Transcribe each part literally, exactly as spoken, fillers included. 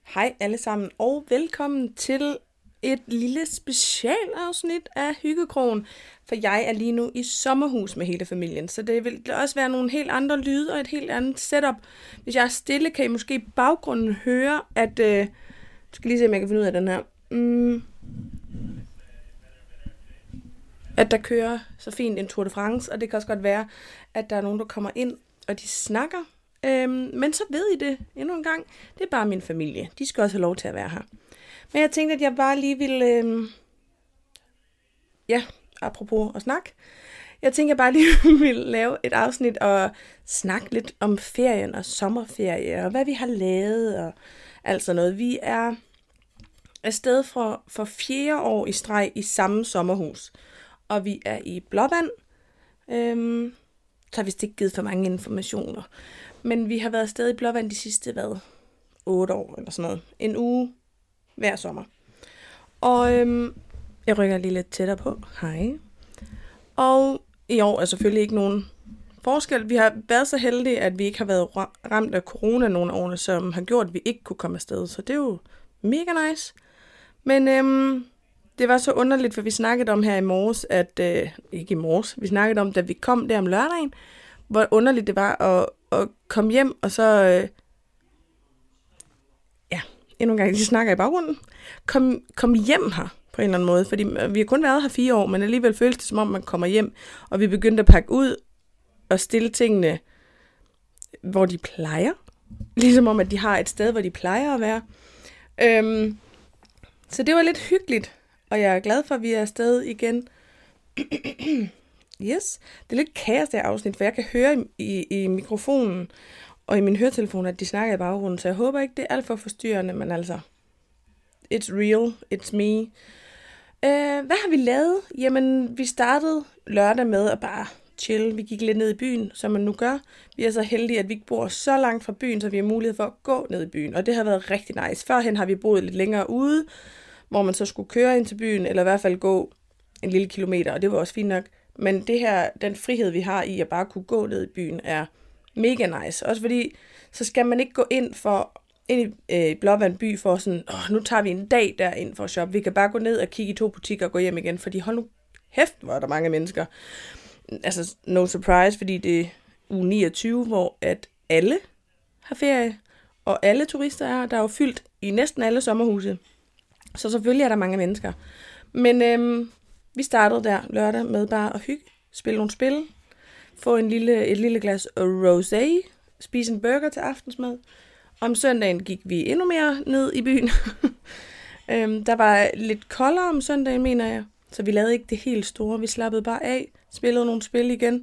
Hej alle sammen, og velkommen til et lille specialafsnit af Hyggekrogen, for jeg er lige nu i sommerhus med hele familien, så det vil også være nogle helt andre lyde og et helt andet setup. Hvis jeg er stille, kan I måske i baggrunden høre, at... Øh, jeg skal lige se, om jeg kan finde ud af den her. Mm, at der kører så fint en Tour de France, og det kan også godt være, at der er nogen, der kommer ind, og de snakker. Øhm, men så ved I det endnu en gang. Det er bare min familie. De skal også have lov til at være her. Men jeg tænkte, at jeg bare lige ville... Øhm, ja, apropos at snakke. Jeg tænkte, at jeg bare lige ville lave et afsnit og snakke lidt om ferien og sommerferie, og hvad vi har lavet og alt sådan noget. Vi er afsted for, for fjerde år i streg i samme sommerhus. Og vi er i Blåvand. Øhm, så har vi vist ikke givet for mange informationer. Men vi har været afsted i Blåvand de sidste, hvad, otte år eller sådan noget. En uge hver sommer. Og øhm, jeg rykker lige lidt tættere på. Hej. Og i år er selvfølgelig ikke nogen forskel. Vi har været så heldige, at vi ikke har været ramt af corona nogle årene, som har gjort, at vi ikke kunne komme afsted. Så det er jo mega nice. Men øhm, det var så underligt, for vi snakkede om her i morges, at... Øh, ikke i morges, vi snakkede om, da vi kom der om lørdagen, hvor underligt det var at, at komme hjem, og så... Øh, ja, endnu en gang, de snakker i baggrunden. Kom, kom hjem her, på en eller anden måde, fordi vi har kun været her fire år, men alligevel føles det, som om man kommer hjem, og vi begyndte at pakke ud og stille tingene, hvor de plejer. Ligesom om, at de har et sted, hvor de plejer at være. Øhm, så det var lidt hyggeligt, og jeg er glad for, at vi er afsted igen. Yes, det er lidt kaos der afsnit, for jeg kan høre i, i, i mikrofonen og i min høretelefon, at de snakker i baggrunden, så jeg håber ikke, det er alt for forstyrrende, men altså, it's real, it's me. Uh, hvad har vi lavet? Jamen, vi startede lørdag med at bare chill. Vi gik lidt ned i byen, som man nu gør. Vi er så heldige, at vi ikke bor så langt fra byen, så vi har mulighed for at gå ned i byen, og det har været rigtig nice. Førhen har vi boet lidt længere ude, hvor man så skulle køre ind til byen, eller i hvert fald gå en lille kilometer, og det var også fint nok. Men det her, den frihed, vi har i at bare kunne gå ned i byen, er mega nice. Også fordi, så skal man ikke gå ind for ind i øh, Blåvand by for sådan, åh, nu tager vi en dag derind for at shoppe. Vi kan bare gå ned og kigge i to butikker og gå hjem igen, fordi hold nu hæft, hvor er der mange mennesker. Altså, no surprise, fordi det er uge niogtyve, hvor at alle har ferie, og alle turister er, der er jo fyldt i næsten alle sommerhuse. Så selvfølgelig er der mange mennesker. Men øhm, vi startede der lørdag med bare at hygge, spille nogle spil, få en lille, et lille glas rosé, spise en burger til aftensmad. Om søndagen gik vi endnu mere ned i byen. øhm, der var lidt koldere om søndagen, mener jeg, så vi lavede ikke det helt store. Vi slappede bare af, spillede nogle spil igen.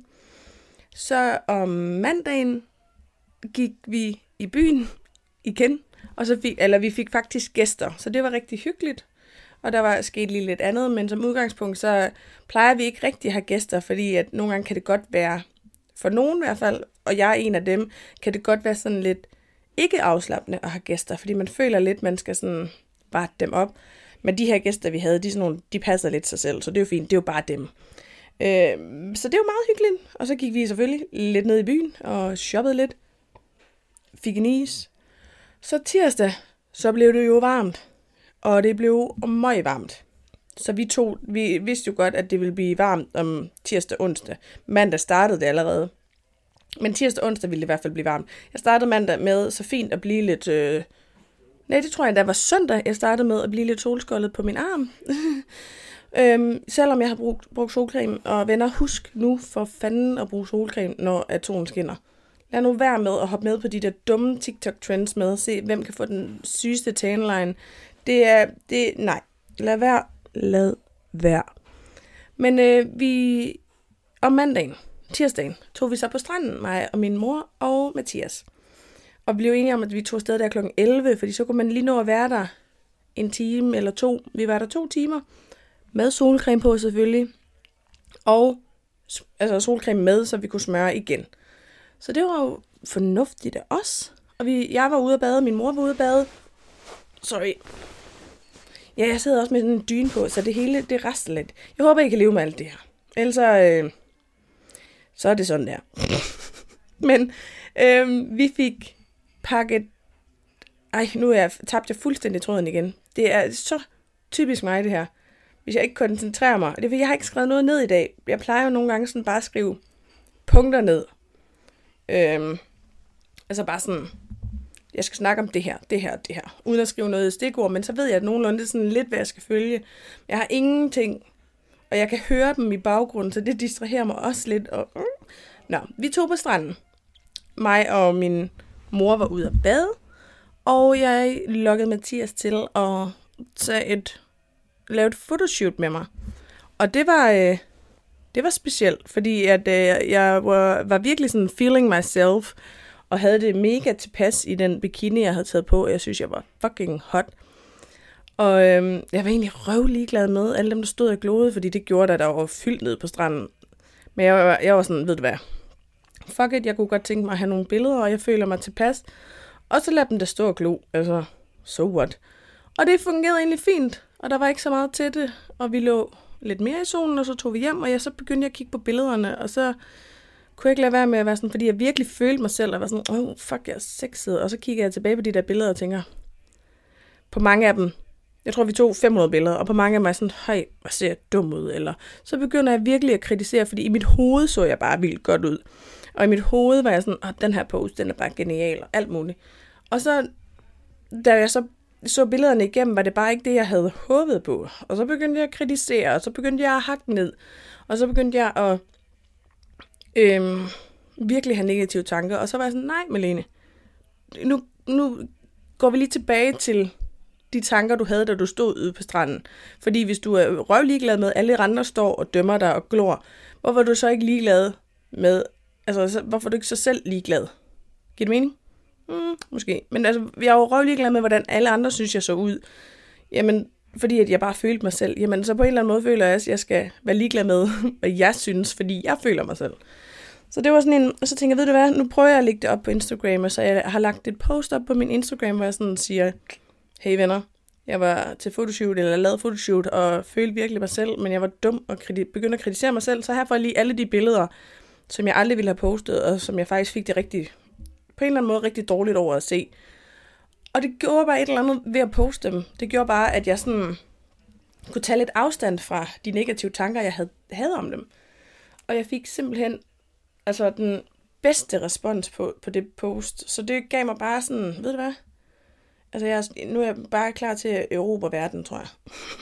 Så om mandagen gik vi i byen igen, og så fik, eller vi fik faktisk gæster, så det var rigtig hyggeligt. Og der var sket lige lidt andet, men som udgangspunkt, så plejer vi ikke rigtig at have gæster, fordi at nogle gange kan det godt være, for nogen i hvert fald, og jeg er en af dem, kan det godt være sådan lidt ikke afslappende at have gæster, fordi man føler lidt, man skal sådan varte dem op. Men de her gæster, vi havde, de, sådan nogle, de passer lidt sig selv, så det er jo fint, det er jo bare dem. Øh, så det er jo meget hyggeligt, og så gik vi selvfølgelig lidt ned i byen og shoppede lidt, fik en is. Så tirsdag, så blev det jo varmt. Og det blev meget varmt. Så vi to, vi vidste jo godt, at det ville blive varmt om tirsdag og onsdag. Mandag startede det allerede. Men tirsdag og onsdag ville det i hvert fald blive varmt. Jeg startede mandag med så fint at blive lidt... Øh... Nej, det tror jeg, der var søndag, jeg startede med at blive lidt solskoldet på min arm. øhm, selvom jeg har brugt, brugt solcreme. Og venner, husk nu for fanden at bruge solcreme, når at solen skinner. Lad nu være med at hoppe med på de der dumme TikTok-trends med. Se, hvem kan få den sygeste tanline. Det er, det, nej, lad være, lad være. Men øh, vi, om mandagen, tirsdagen, tog vi så på stranden, mig og min mor og Mathias. Og blev enige om, at vi tog afsted der klokken elleve, fordi så kunne man lige nå at være der en time eller to. Vi var der to timer, med solcreme på selvfølgelig, og altså solcreme med, så vi kunne smøre igen. Så det var jo fornuftigt af os. Og vi, jeg var ude at bade, min mor var ude at bade. Sorry. Ja, jeg sidder også med sådan en dyne på, så det hele, det rester lidt. Jeg håber, I kan leve med alt det her. Ellers så, øh, så er det sådan der. Men øh, vi fik pakket Ej, nu er jeg tabt jeg fuldstændig tråden igen. Det er så typisk mig, det her. Hvis jeg ikke koncentrerer mig. Det er fordi, jeg har ikke skrevet noget ned i dag. Jeg plejer jo nogle gange sådan bare at skrive punkter ned. Øhm, altså bare sådan, jeg skal snakke om det her, det her, det her. Uden at skrive noget i stikord, men så ved jeg at nogenlunde sådan lidt, hvad jeg skal følge. Jeg har ingenting, og jeg kan høre dem i baggrunden, så det distraherer mig også lidt. Og, mm. Nå, vi tog på stranden. Mig og min mor var ude at bade, og jeg lokkede Mathias til at tage et, lave et photoshoot med mig. Og det var, øh, det var specielt, fordi at, øh, jeg var, var virkelig sådan feeling myself, og havde det mega tilpas i den bikini, jeg havde taget på. Jeg synes, jeg var fucking hot. Og øhm, jeg var egentlig røv ligeglad med alle dem, der stod og glodede, fordi det gjorde, at der var fyldt ned på stranden. Men jeg var, jeg var sådan, ved du hvad, fuck it, jeg kunne godt tænke mig at have nogle billeder, og jeg føler mig tilpas. Og så lad dem der stå og glo, altså, so what. Og det fungerede egentlig fint, og der var ikke så meget til det, og vi lå lidt mere i solen, og så tog vi hjem, og jeg så begyndte jeg at kigge på billederne, og så kunne jeg ikke lade være med at være sådan, fordi jeg virkelig følte mig selv, og var sådan, åh, oh, fuck, jeg er sexet. Og så kigger jeg tilbage på de der billeder og tænker, på mange af dem, jeg tror, vi tog fem hundrede billeder, og på mange af dem er sådan, høj, hvor ser jeg dum ud, eller så begynder jeg virkelig at kritisere, fordi i mit hoved så jeg bare vildt godt ud. Og i mit hoved var jeg sådan, åh, den her pose, den er bare genial, og alt muligt. Og så, da jeg så så billederne igennem, var det bare ikke det, jeg havde håbet på. Og så begyndte jeg at kritisere, og så begyndte jeg at hakke ned, og så begyndte jeg at øhm, virkelig have negative tanker. Og så var jeg sådan, nej, Malene, nu, nu går vi lige tilbage til de tanker, du havde, da du stod ude på stranden. Fordi hvis du er røvligeglad med, at alle andre står og dømmer dig og glor, hvorfor er du så ikke ligeglad med, altså hvorfor er du ikke så selv ligeglad? Giver det mening? Mm, måske. Men altså, jeg er jo røvligeglad med, hvordan alle andre synes, jeg så ud. Jamen, fordi at jeg bare følte mig selv. Jamen, så på en eller anden måde føler jeg, at jeg skal være ligeglad med, hvad jeg synes, fordi jeg føler mig selv. Så det var sådan en, og så tænker jeg, ved du hvad, nu prøver jeg at lægge det op på Instagram, og så jeg har lagt et post op på min Instagram, hvor jeg sådan siger, hey venner, jeg var til photoshoot, eller lavede photoshoot, og følte virkelig mig selv, men jeg var dum og kriti- begyndte at kritisere mig selv, så her får jeg lige alle de billeder, som jeg aldrig ville have postet, og som jeg faktisk fik det rigtig, på en eller anden måde rigtig dårligt over at se. Og det gjorde bare et eller andet ved at poste dem. Det gjorde bare, at jeg sådan kunne tage lidt afstand fra de negative tanker, jeg havde, havde om dem. Og jeg fik simpelthen altså den bedste respons på, på det post. Så det gav mig bare sådan, ved du hvad? Altså jeg, nu er jeg bare klar til at erobre verden, tror jeg.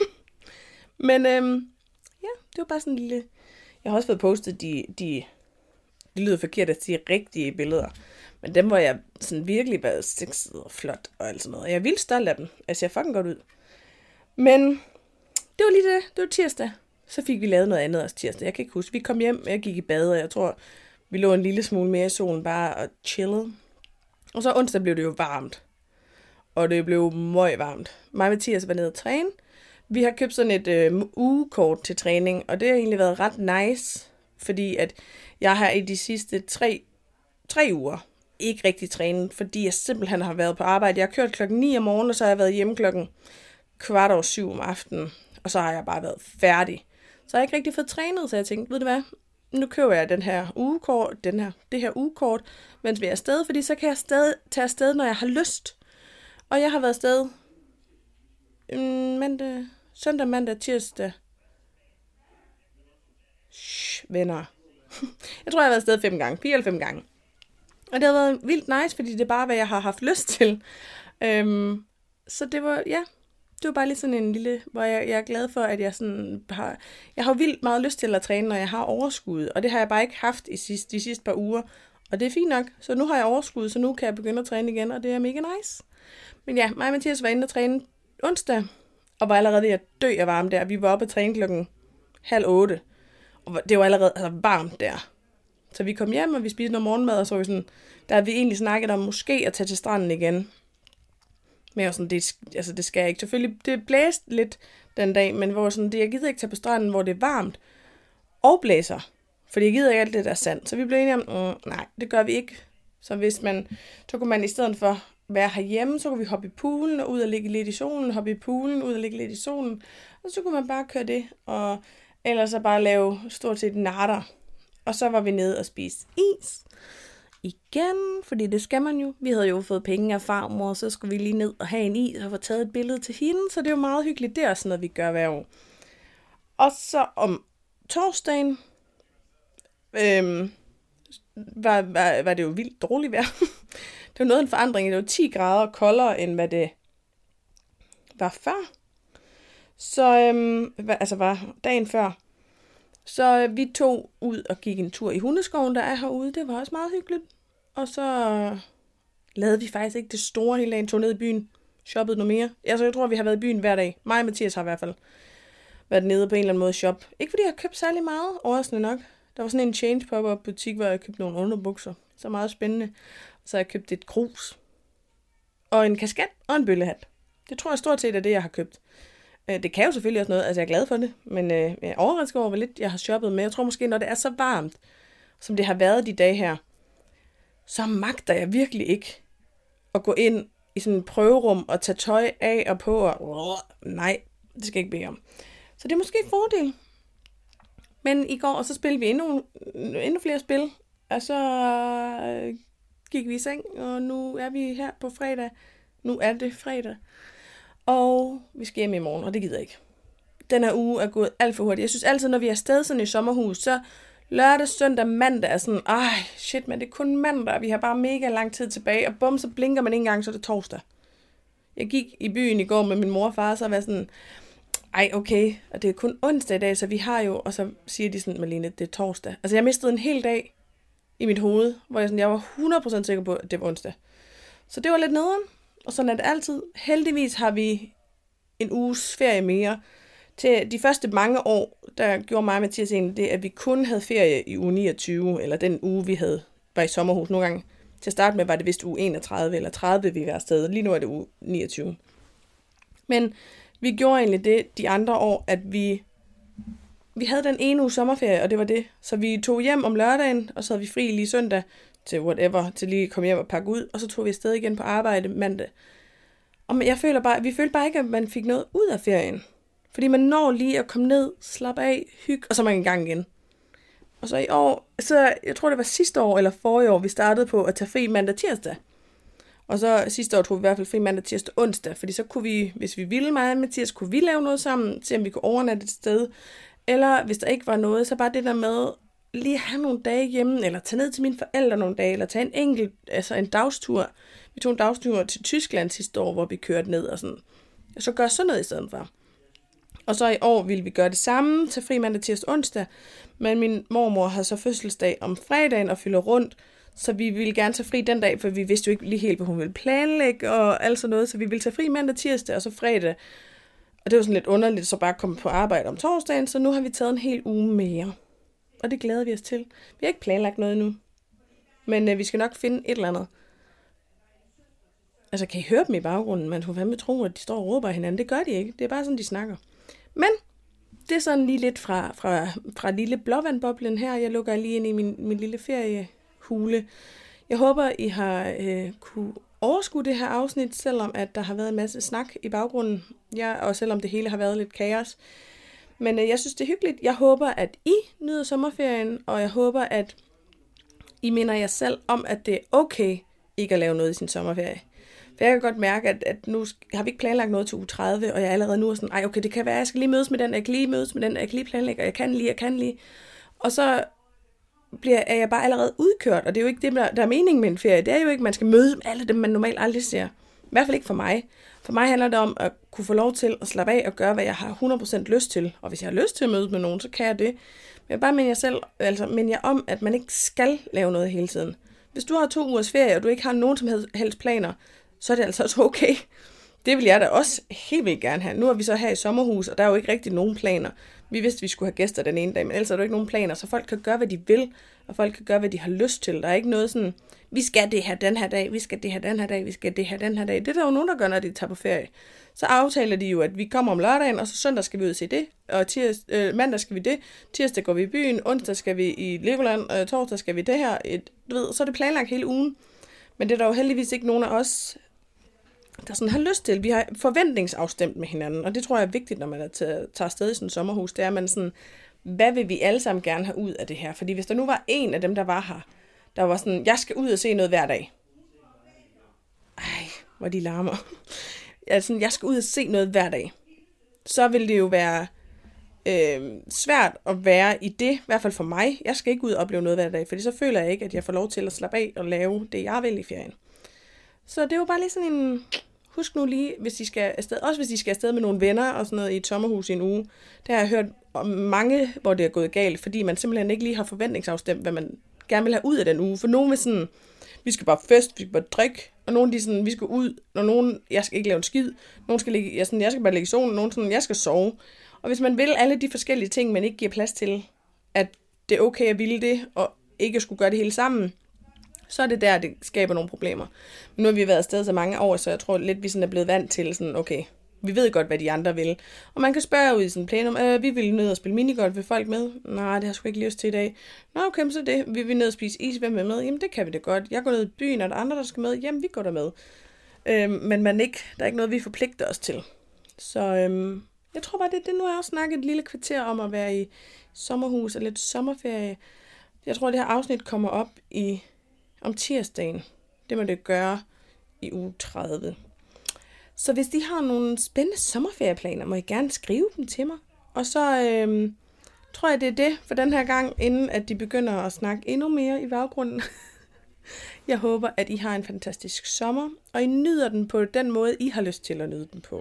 Men øhm, ja, det var bare sådan en lille... Jeg har også fået postet de, de, det lyder forkert at sige rigtige billeder. Men dem, hvor jeg sådan virkelig var sexet og flot og alt sådan noget. Jeg er vildt stolt af dem. Jeg ser fucking godt ud. Men det var lige det. Det var tirsdag. Så fik vi lavet noget andet også tirsdag. Jeg kan ikke huske. Vi kom hjem, jeg gik i bad, og jeg tror, vi lå en lille smule mere i solen bare og chillede. Og så onsdag blev det jo varmt. Og det blev møg varmt. Mig og Mathias var nede at træne. Vi har købt sådan et øh, ugekort til træning, og det har egentlig været ret nice, fordi at jeg har i de sidste tre, tre uger ikke rigtig trænet, fordi jeg simpelthen har været på arbejde. Jeg har kørt klokken ni om morgenen, og så har jeg været hjemme klokken kvart over syv om aftenen, og så har jeg bare været færdig. Så har jeg ikke rigtig fået trænet, så jeg tænkte, ved du hvad, nu køber jeg den her ugekort, den her, det her ugekort, mens vi er afsted, fordi så kan jeg stadig tage afsted, når jeg har lyst. Og jeg har været afsted mandag, søndag, mandag, tirsdag. Shh, venner. Jeg tror, jeg har været afsted fem gange, fire eller fem gange. Og det har været vildt nice, fordi det er bare, hvad jeg har haft lyst til. Øhm, så det var, ja, det var bare lige sådan en lille, hvor jeg, jeg er glad for, at jeg sådan har, jeg har vildt meget lyst til at træne, når jeg har overskud. Og det har jeg bare ikke haft i sidste, de sidste par uger. Og det er fint nok, så nu har jeg overskud, så nu kan jeg begynde at træne igen, og det er mega nice. Men ja, mig og Mathias var inde og træne onsdag, og var allerede ved at dø af varme der. Vi var oppe at træne klokken halv otte, og det var allerede altså, varmt der. Så vi kom hjem, og vi spiste noget morgenmad, og så var vi sådan, der havde vi egentlig snakket om måske at tage til stranden igen. Men sådan, det, altså, det skal jeg ikke. Selvfølgelig, det blæste lidt den dag, men hvor sådan, det, jeg gider ikke tage på stranden, hvor det er varmt og blæser. Fordi jeg gider ikke alt det der sand. Så vi blev enige om, mm, nej, det gør vi ikke. Så hvis man, så kunne man i stedet for være herhjemme, så kunne vi hoppe i poolen og ud og ligge lidt i solen, hoppe i poolen, ud og ligge lidt i solen. Og så kunne man bare køre det, og ellers så bare lave stort set natter. Og så var vi nede og spise is igen, fordi det skal man jo. Vi havde jo fået penge af farmor, og så skulle vi lige ned og have en is og få taget et billede til hende, så det er jo meget hyggeligt. Det er også sådan noget, vi gør hver år. Og så om torsdagen øhm, var, var, var det jo vildt dårligt vejr. Det var noget af en forandring. Det var ti grader koldere, end hvad det var før. Så, øhm, altså var dagen før. Så øh, vi tog ud og gik en tur i hundeskoven, der er herude. Det var også meget hyggeligt. Og så øh, lavede vi faktisk ikke det store hele dagen. Tog ned i byen, shoppede noget mere. Altså, jeg tror, vi har været i byen hver dag. Mig og Mathias har i hvert fald været nede på en eller anden måde shop. Ikke fordi jeg har købt særlig meget, overraskende nok. Der var sådan en change pop-up butik, hvor jeg købte nogle underbukser. Så meget spændende. Så jeg købte et krus. Og en kasket og en bøllehat. Det tror jeg stort set er det, jeg har købt. Det kan jo selvfølgelig også noget, altså jeg er glad for det, men øh, jeg er overrasket over, hvor lidt jeg har shoppet med. Jeg tror måske, når det er så varmt, som det har været de dage her, så magter jeg virkelig ikke at gå ind i sådan et prøverum og tage tøj af og på. Og, uh, nej, det skal jeg ikke bede om. Så det er måske en fordel. Men i går, og så spillede vi endnu, endnu flere spil, og så øh, gik vi i seng, og nu er vi her på fredag. Nu er det fredag. Og vi skal hjem i morgen, og det gider jeg ikke. Den her uge er gået alt for hurtigt. Jeg synes altid, når vi er afsted sådan i sommerhus, så lørdag, søndag, mandag er sådan, ej, shit, men det er kun mandag, og vi har bare mega lang tid tilbage, og bum, så blinker man ikke engang, så er det torsdag. Jeg gik i byen i går med min mor og far, så var sådan, ej, okay, og det er kun onsdag i dag, så vi har jo, og så siger de sådan, Malene, det er torsdag. Altså, jeg mistede en hel dag i mit hoved, hvor jeg, sådan, jeg var hundrede procent sikker på, at det var onsdag. Så det var lidt nederen. Og sådan er det altid. Heldigvis har vi en uges ferie mere. Til de første mange år, der gjorde mig og Mathias egentlig det, at vi kun havde ferie i uge niogtyve, eller den uge, vi havde, var i sommerhus nogle gange. Til at starte med var det vist uge enogtredive eller tredive, vi var afsted. Lige nu er det uge niogtyve. Men vi gjorde egentlig det de andre år, at vi, vi havde den ene uge sommerferie, og det var det. Så vi tog hjem om lørdagen, og så havde vi fri lige søndag, til whatever, til lige at komme hjem og pakke ud, og så tog vi afsted igen på arbejde mandag. Og jeg føler bare, vi følte bare ikke, at man fik noget ud af ferien. Fordi man når lige at komme ned, slappe af, hygge, og så er man i gang igen. Og så i år, så jeg tror det var sidste år, eller forrige år, vi startede på at tage fri mandag tirsdag. Og så sidste år tog vi i hvert fald fri mandag tirsdag onsdag, fordi så kunne vi, hvis vi ville mig og Mathias, kunne vi lave noget sammen, se om vi kunne overnatte et sted. Eller hvis der ikke var noget, så bare det der med lige have nogle dage hjemme, eller tage ned til mine forældre nogle dage, eller tage en enkelt, altså en dagstur. Vi tog en dagstur til Tyskland sidste år, hvor vi kørte ned og sådan. Og så gør sådan noget i stedet for. Og så i år ville vi gøre det samme, til fri mandag tirsdag onsdag. Men min mormor havde så fødselsdag om fredagen og fylder rundt, så vi ville gerne tage fri den dag, for vi vidste jo ikke lige helt, hvad hun ville planlægge og alt sådan noget. Så vi ville tage fri mandag tirsdag og så fredag. Og det var sådan lidt underligt, så bare komme på arbejde om torsdagen, så nu har vi taget en hel uge mere. Og det glæder vi os til. Vi har ikke planlagt noget endnu. Men øh, vi skal nok finde et eller andet. Altså, kan I høre dem i baggrunden? Man kunne fandme tro, at de står og råber hinanden. Det gør de ikke. Det er bare sådan, de snakker. Men det er sådan lige lidt fra, fra, fra lille blåvandboblen her. Jeg lukker lige ind i min, min lille feriehule. Jeg håber, I har øh, kunne overskue det her afsnit, selvom at der har været en masse snak i baggrunden. Ja, og selvom det hele har været lidt kaos. Men øh, jeg synes, det er hyggeligt. Jeg håber, at I nyder sommerferien, og jeg håber, at I minder jer selv om, at det er okay ikke at lave noget i sin sommerferie. For jeg kan godt mærke, at, at nu har vi ikke planlagt noget til uge tredive, og jeg er allerede nu er sådan, ej okay, det kan være, jeg skal lige mødes med den, jeg kan lige mødes med den, jeg kan lige planlægge, og jeg kan lige, jeg kan lige. Og så bliver, er jeg bare allerede udkørt, og det er jo ikke det, der, der er meningen med en ferie. Det er jo ikke, at man skal mødes med alle dem, man normalt aldrig ser. I hvert fald ikke for mig. For mig handler det om at kunne få lov til at slappe af og gøre, hvad jeg har hundrede procent lyst til. Og hvis jeg har lyst til at mødes med nogen, så kan jeg det. Men jeg bare minder jeg selv, altså minder jeg om, at man ikke skal lave noget hele tiden. Hvis du har to ugers ferie, og du ikke har nogen som helst planer, så er det altså også okay. Det vil jeg da også helt vildt gerne have. Nu er vi så her i sommerhus, og der er jo ikke rigtig nogen planer. Vi vidste, at vi skulle have gæster den ene dag, men ellers er der ikke nogen planer, så folk kan gøre, hvad de vil, og folk kan gøre, hvad de har lyst til. Der er ikke noget sådan, vi skal det her den her dag, vi skal det her den her dag, vi skal det her den her dag. Det er der jo nogen, der gør, når de tager på ferie. Så aftaler de jo, at vi kommer om lørdagen, og så søndag skal vi ud og se det, og tirs, øh, mandag skal vi det, tirsdag går vi i byen, onsdag skal vi i Legoland, og torsdag skal vi det her. Et, du ved, så er det planlagt hele ugen. Men det er der jo heldigvis ikke nogen af os, der sådan har lyst til. Vi har forventningsafstemt med hinanden, og det tror jeg er vigtigt, når man er tager afsted i sådan et sommerhus. Det er, man sådan, hvad vil vi alle sammen gerne have ud af det her? Fordi hvis der nu var en af dem, der var her, der var sådan, jeg skal ud og se noget hver dag. Ej, hvor de larmer. Altså, jeg skal ud og se noget hver dag. Så vil det jo være øh, svært at være i det, i hvert fald for mig. Jeg skal ikke ud og opleve noget hver dag, fordi så føler jeg ikke, at jeg får lov til at slappe af og lave det, jeg vil i ferien. Så det var bare lige sådan en, husk nu lige, hvis I skal afsted, også hvis I skal afsted med nogle venner og sådan noget i et sommerhus i en uge. Der har jeg hørt om mange, hvor det er gået galt, fordi man simpelthen ikke lige har forventningsafstemt, hvad man gerne vil have ud af den uge. For nogen vil sådan, vi skal bare fest, vi skal bare drikke, og nogen de sådan, vi skal ud, og nogen, jeg skal ikke lave en skid, nogen skal ligge, jeg, sådan, jeg skal bare ligge i solen, nogen sådan, jeg skal sove. Og hvis man vil alle de forskellige ting, man ikke giver plads til, at det er okay at ville det, og ikke skulle gøre det hele sammen, så er det der, det skaber nogle problemer. Men nu har vi været afsted så mange år, så jeg tror lidt, vi sådan er blevet vant til sådan, okay, vi ved godt, hvad de andre vil. Og man kan spørge ud i sådan en plenum, øh, vi vil ned og spille minigolf, vil folk med? Nej, det har jeg sgu ikke lyst til i dag. Nå, okay, så det. Vi vil ned og spise is, hvem er med? Jamen, det kan vi da godt. Jeg går ned i byen, og der er andre, der skal med. Jamen, vi går der med. Øhm, men man ikke, der er ikke noget, vi forpligter os til. Så øhm, jeg tror bare, det, det nu har jeg også snakket et lille kvarter om at være i sommerhus og lidt sommerferie. Jeg tror, det her afsnit kommer op i om tirsdagen. Det må det gøre i uge tredive. Så hvis de har nogle spændende sommerferieplaner, må I gerne skrive dem til mig. Og så øhm, tror jeg, det er det for den her gang, inden at de begynder at snakke endnu mere i baggrunden. Jeg håber, at I har en fantastisk sommer, og I nyder den på den måde, I har lyst til at nyde den på.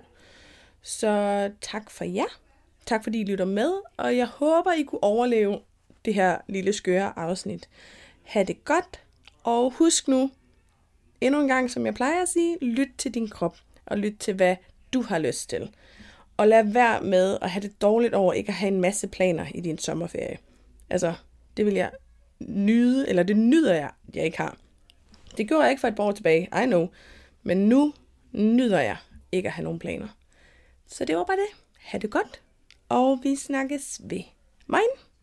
Så tak for jer. Tak fordi I lytter med, og jeg håber, I kunne overleve det her lille skøre afsnit. Ha' det godt, og husk nu, endnu en gang, som jeg plejer at sige, lyt til din krop, og lyt til, hvad du har lyst til. Og lad være med at have det dårligt over ikke at have en masse planer i din sommerferie. Altså, det vil jeg nyde, eller det nyder jeg, jeg ikke har. Det gjorde jeg ikke for et par år tilbage, I know. Men nu nyder jeg ikke at have nogen planer. Så det var bare det. Ha' det godt, og vi snakkes ved. Moin!